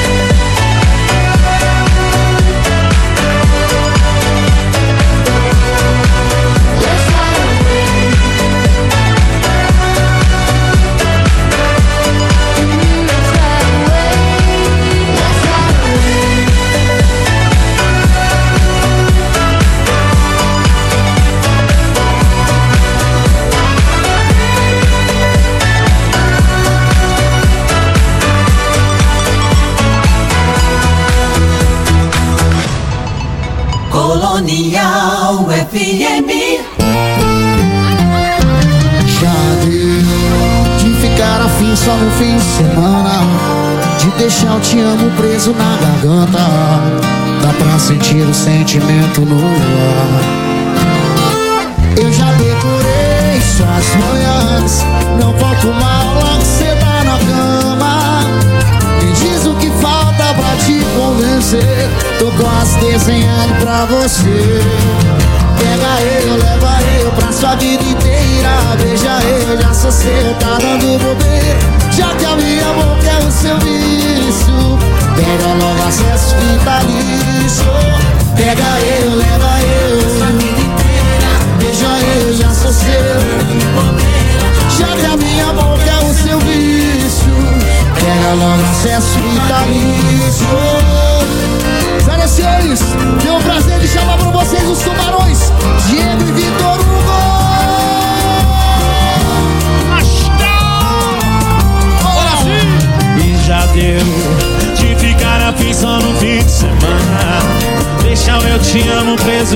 Let's ride away. Let's ride away. Let's ride away. Colonial FM. Já deu de ficar afim só no fim de semana, de deixar o te amo preso na garganta. Dá pra sentir o sentimento no ar. Eu já decorei suas manhãs, não falta uma aula que cê tá na cama. Me diz o que falta pra te convencer. Tô quase desenhando pra você. Pega eu, leva eu pra sua vida inteira. Beija eu, já sou seu, tá dando bobeira. Já que a minha boca é o seu vício, pega logo acesso vitalício. Pega eu, leva eu, sua vida inteira. Beija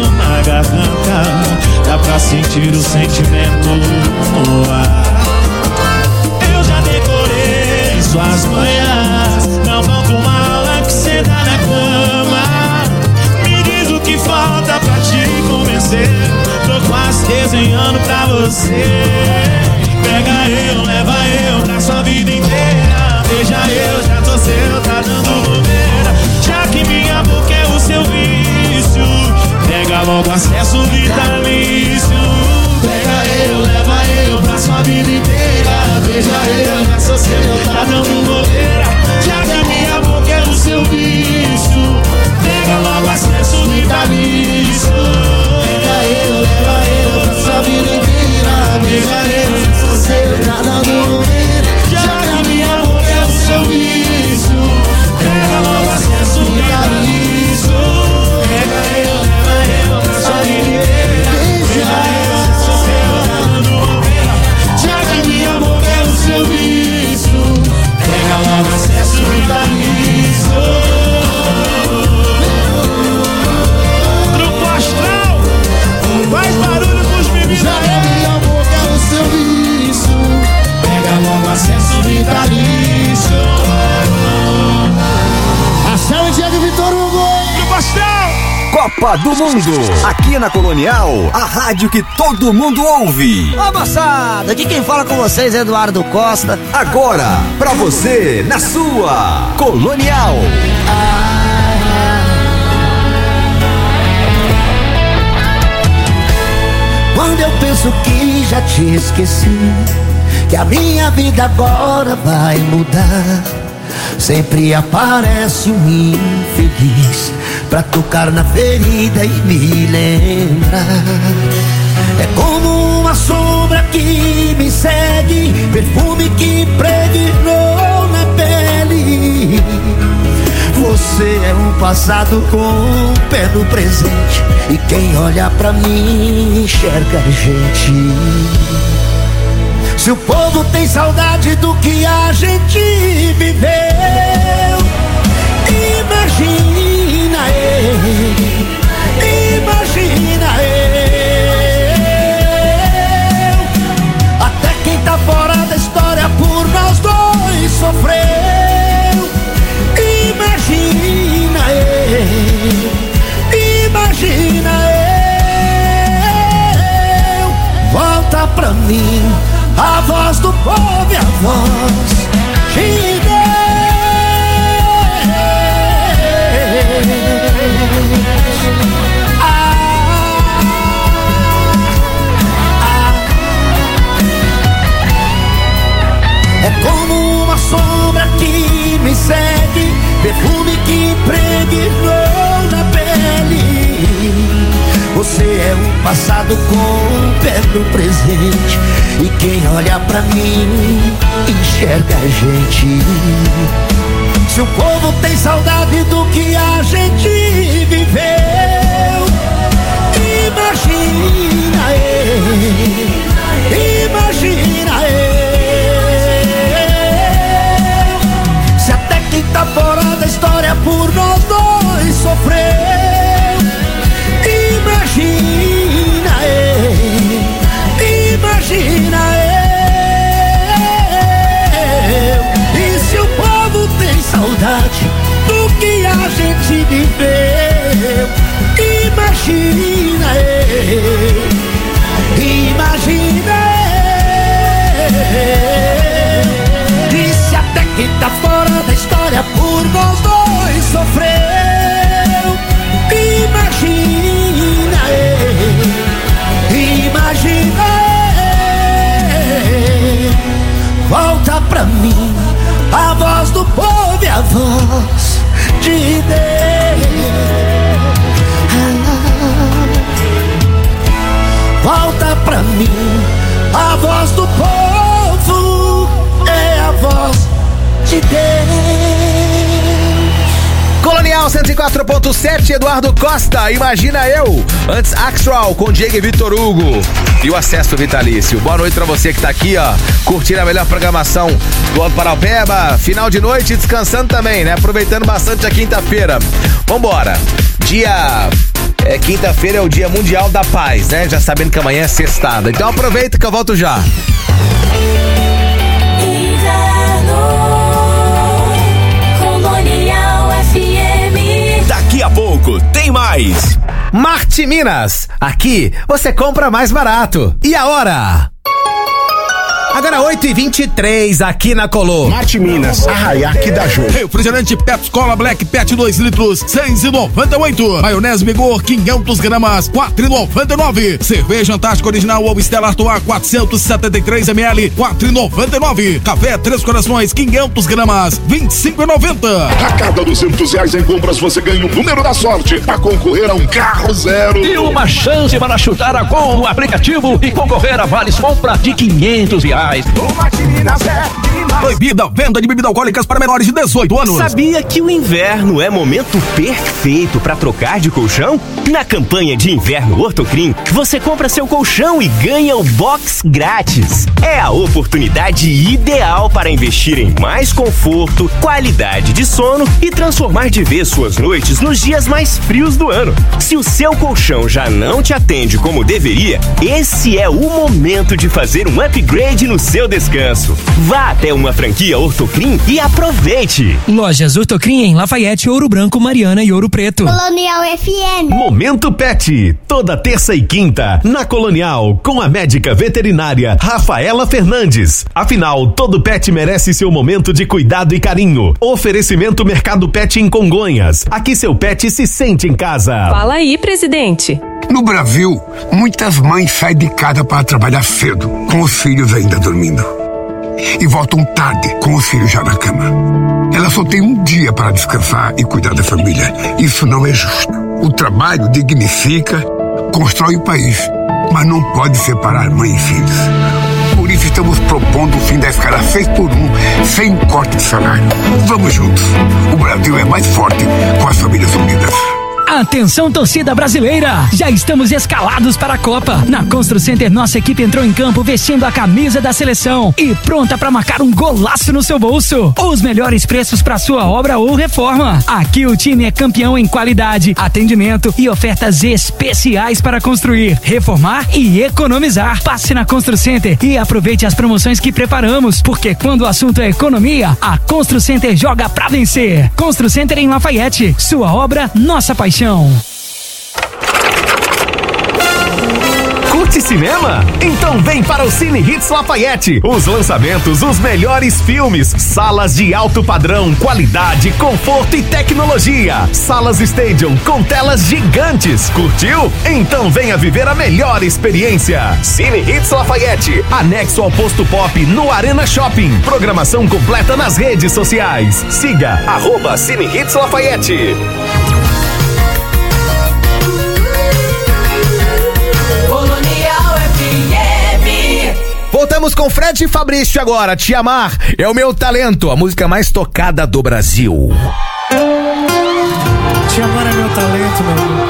na garganta, dá pra sentir o sentimento no ar. Eu já decorei suas manhas, não falta uma aula que cê dá na cama. Me diz o que falta pra te convencer, tô quase desenhando pra você. Pega eu, leva eu pra sua vida inteira. Beija eu, já tô seu, tá dando bobeira. Já que minha boca é o seu vício, pega logo acesso vitalício. Pega eu, leva eu pra sua vida inteira. Beija eu, já sou seu, tá dando bobeira. Já que minha boca é o seu vício, pega logo acesso vitalício. Pega eu, leva eu pra sua vida inteira. Beija eu, já sou seu, tá dando bobeira. Já que minha boca é o seu vício, pega logo acesso vitalício. Pega eu, leva eu pra sua vida inteira. Beija eu, já sou seu, tá dando bobeira. Já que minha boca é o seu vício, pega logo acesso vitalício. Grupo Astral, faz barulho pros meninos. Já que minha boca é o seu vício, pega logo acesso vitalício. Ação e Diego Vitor Hugo. Grupo Astral. Copa do Mundo, aqui na Colonial, a rádio que todo mundo ouve. Ô moçada, aqui quem fala com vocês é Eduardo Costa. Agora, pra você, na sua Colonial. Quando eu penso que já te esqueci, que a minha vida agora vai mudar, sempre aparece um infeliz pra tocar na ferida e me lembrar. É como uma sombra que me segue, perfume que impregnou na pele. Você é um passado com um pé no presente, e quem olha pra mim enxerga a gente. Se o povo tem saudade do que a gente viveu, imagina eu, imagina eu. Até quem tá fora da história por nós dois sofreu. Imagina eu, imagina eu. Volta pra mim a voz do povo e a voz de Deus. É como uma sombra que me segue, perfume que impregnou na pele. Você é um passado com um pé no presente, e quem olha pra mim enxerga a gente. Se o povo tem saudade do que a gente viveu, imagina eu, imagina eu. Se até quem tá fora da história por nós dois sofreu, imagina eu, imagina eu. E se o povo tem saudade do que a gente viveu, imagina eu, imagina eu. E se até quem tá fora da história por nós dois sofreu, imagina eu, imagina eu. Volta pra mim a voz do povo e a voz de Deus. Volta pra mim a voz do povo, é a voz de Deus. Colonial 104.7, Eduardo Costa, Imagina Eu. Antes, Axel com Diego e Vitor Hugo. E o acesso vitalício. Boa noite pra você que tá aqui, ó, curtindo a melhor programação do Alto Paraupeba. Final de noite, descansando também, né? Aproveitando bastante a quinta-feira. Vambora. Quinta-feira é o Dia Mundial da Paz, né? Já sabendo que amanhã é sextada. Então aproveita que eu volto já. Daqui a pouco tem mais. Marte Minas, aqui você compra mais barato. E a hora? Agora 8h23 aqui na Colô. Marte Minas, Arraiaque da Jô. Refrigerante Pepsi Cola Black Pet 2 litros, 6,98. Maionese Vigor 500 gramas, 4,99. Cerveja Antártica Original ou Stella Artois 473 ml, 4,99. Café Três Corações 500 gramas, 25,90. A cada R$200 em compras você ganha o número da sorte para concorrer a um carro zero. E uma chance para chutar a gol no aplicativo e concorrer a vales compra de R$500. Proibida venda de bebidas alcoólicas para menores de 18 anos. Sabia que o inverno é momento perfeito para trocar de colchão? Na campanha de inverno Ortocrim, você compra seu colchão e ganha o box grátis. É a oportunidade ideal para investir em mais conforto, qualidade de sono e transformar de vez suas noites nos dias mais frios do ano. Se o seu colchão já não te atende como deveria, esse é o momento de fazer um upgrade no seu descanso. Vá até uma franquia Ortocrim e aproveite. Lojas Ortocrim em Lafayette, Ouro Branco, Mariana e Ouro Preto. Colonial FM. Momento Pet, toda terça e quinta, na Colonial, com a médica veterinária Rafaela Fernandes. Afinal, todo pet merece seu momento de cuidado e carinho. Oferecimento Mercado Pet em Congonhas. Aqui seu pet se sente em casa. Fala aí, presidente. No Brasil, muitas mães saem de casa para trabalhar cedo, com os filhos ainda dormindo. E voltam tarde, com os filhos já na cama. Elas só têm um dia para descansar e cuidar da família. Isso não é justo. O trabalho dignifica, constrói o país, mas não pode separar mãe e filhos. Por isso estamos propondo o fim da escala 6x1, sem corte de salário. Vamos juntos. O Brasil é mais forte com as famílias unidas. Atenção, torcida brasileira! Já estamos escalados para a Copa. Na Constru Center, nossa equipe entrou em campo vestindo a camisa da seleção e pronta para marcar um golaço no seu bolso. Os melhores preços para sua obra ou reforma. Aqui o time é campeão em qualidade, atendimento e ofertas especiais para construir, reformar e economizar. Passe na Constru Center e aproveite as promoções que preparamos, porque quando o assunto é economia, a Constru Center joga pra vencer. Constru Center em Lafayette. Sua obra, nossa paixão. Curte cinema? Então vem para o Cine Hits Lafayette. Os lançamentos, os melhores filmes, salas de alto padrão, qualidade, conforto e tecnologia. Salas Stadium com telas gigantes. Curtiu? Então venha viver a melhor experiência. Cine Hits Lafayette, anexo ao Posto Pop no Arena Shopping. Programação completa nas redes sociais. Siga @Cine Hits Lafayette. Voltamos com Fred e Fabrício agora. Te Amar é o meu talento, a música mais tocada do Brasil. Te amar é meu talento, meu amor.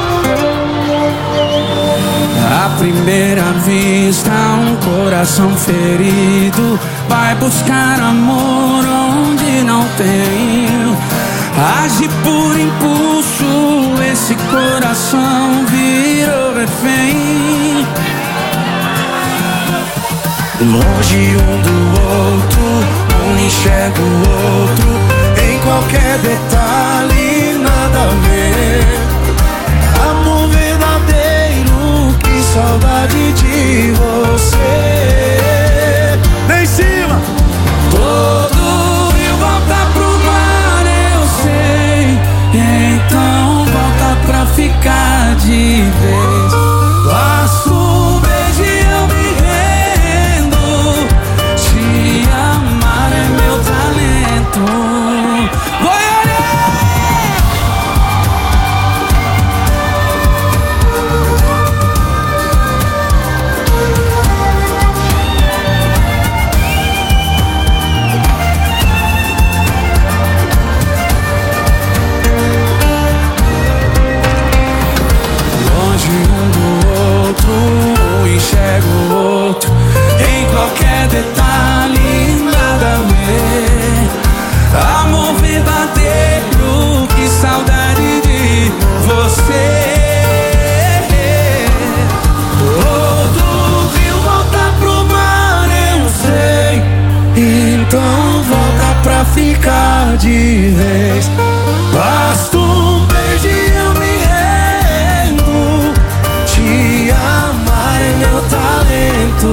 À primeira vista, um coração ferido vai buscar amor onde não tem. Age por impulso, esse coração virou refém. Longe um do outro, um enxerga o outro, em qualquer detalhe nada a ver. Amor verdadeiro, que saudade de você. Lá em cima! Todo rio volta pro mar, eu sei. Então volta pra ficar de vez. Laço o beijo e eu me rendo. Te amar é meu talento. de vez. Basta um beijo e eu me rendo. Te amar é meu talento.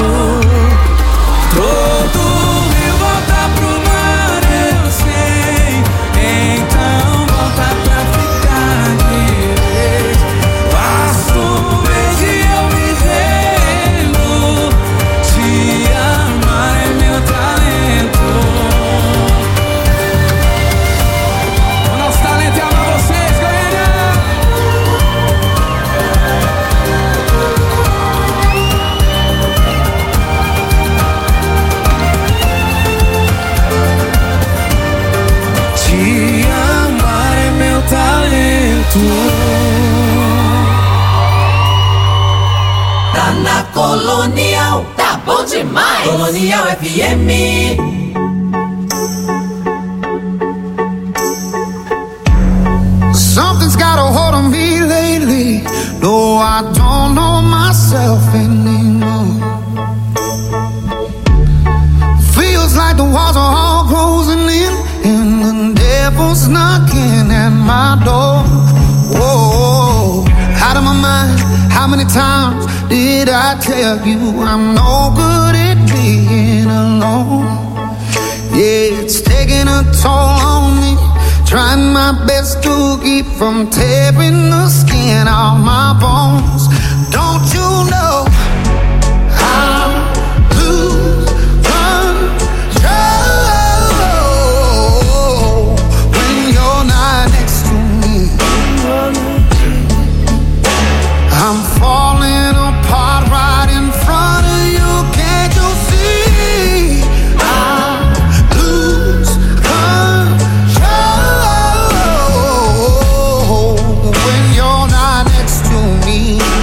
Todo rio volta pro mar, eu sei. Então volta pra ficar de vez. Basta um beijo e eu me rendo. Te amar é meu talento. O nosso talento é amar vocês, Goiânia. Te amar é meu talento. Tá na Colonial, tá bom demais. Colonial FM. Something's got a hold on me lately. No, I don't know myself anymore. Feels like the walls are all closing in, and the devil's knocking at my door. Whoa, out of my mind. How many times did I tell you I'm no good at being alone? Yeah, it's taking a toll on me. Trying my best to keep from tearing the skin off my bones. Don't you know I lose control when you're not next to me? I'm falling apart right in front of you. Can't you see? I lose control when you're not next to me.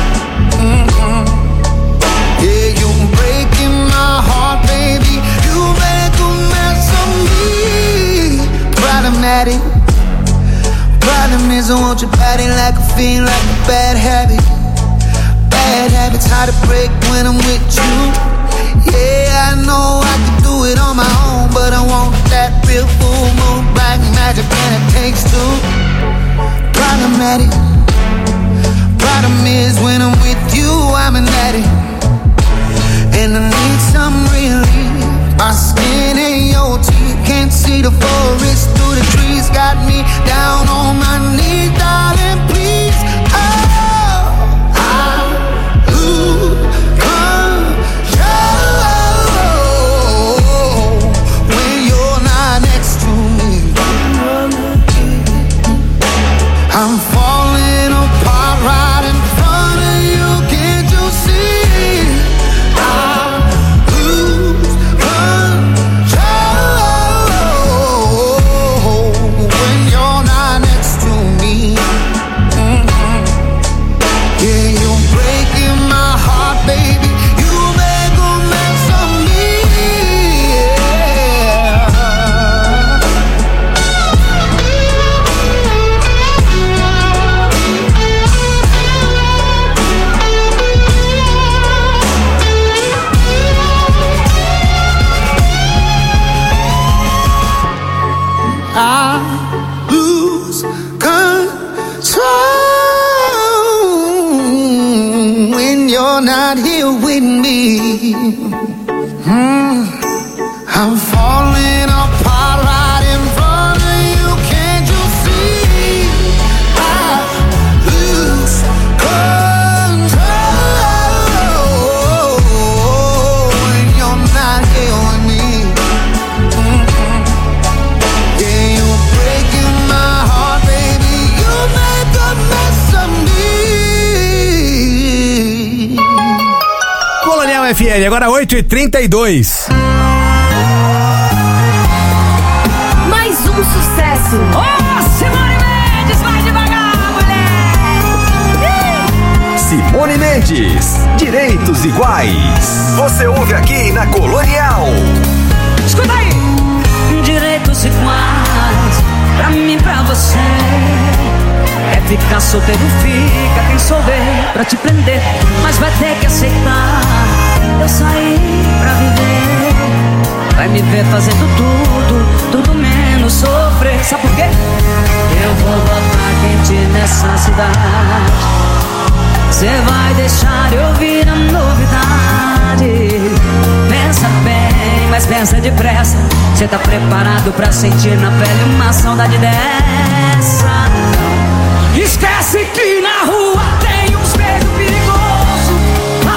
Yeah, you're breaking my heart, baby. You make a mess of me. Problematic. Problem is I want your body like a fiend, like a bad habit. Bad habits hard to break when I'm with you. Yeah, I know I can do it on my own, but I want that real full moon black magic, and it takes two. Problematic. Problem is when I'm with you, I'm an addict, and I need some relief. My skin ain't your teeth, can't see the forest through the trees. Got me down on my knees, darling, please. Oh, I lose control when you're not next to me. I'm falling apart right in front of you. Can't you see? I lose control when you're not next to me. Yeah, you're breaking my heart, baby. You make a mess of me. I lose control when you're not here with me. I'm falling apart right in front of you. Can't you see? I lose control when you're not here with me. Yeah, you're breaking my heart, baby. You make a mess of me. Colonial FM, agora 8h32. Mais um sucesso. Ô, Simone Mendes, vai devagar, mulher. Simone Mendes, direitos iguais. Você ouve aqui na Colonial. Escuta aí. Direitos iguais pra mim, pra você. É ficar solteiro, fica quem souber pra te prender, mas vai ter que aceitar. Eu saí pra viver, vai me ver fazendo tudo, tudo menos sofrer. Sabe por quê? Eu vou botar quente nessa cidade. Cê vai deixar eu ouvir a novidade. Pensa bem, mas pensa depressa. Cê tá preparado pra sentir na pele uma saudade dessa? Não. Esquece que na rua